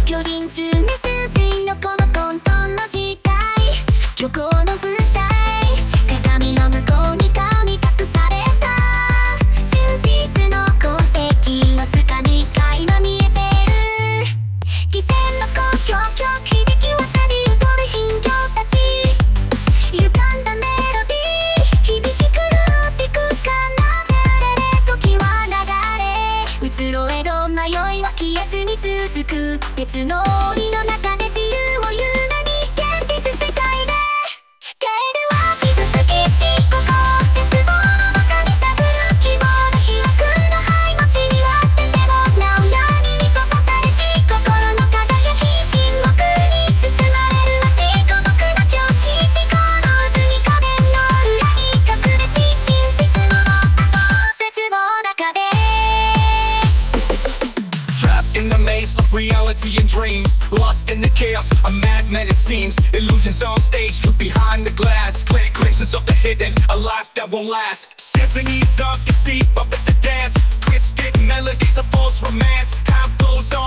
巨人通メス水のこの混沌の時代、虚構の舞台、鏡の向こうに神隠された真実の痕跡、わずかに垣間見えてる。偽善の交響曲響き渡り踊る貧乏たち、歪んだメロディー響き苦しく奏でれれ、時は流れ移ろえど迷いは消えずに続く。鉄の檻の中で自由を言うなに現実世界でケールは傷つきしここ絶望の中に探る希望の飛躍の灰の地に割っててもなお闇に閉ざされし心の輝き、沈黙に包まれる足孤独な境地、思考の渦に仮面の裏に隠れし真実の絶望の中で Trapped in the maze of reality and dreams, lost in the chaos, a madman it seems. Illusions on stage, truth behind the glass, clear glimpses of the hidden, a life that won't last. Symphonies of deceit, puppets that dance, twisted melodies of false romance. Time goes on,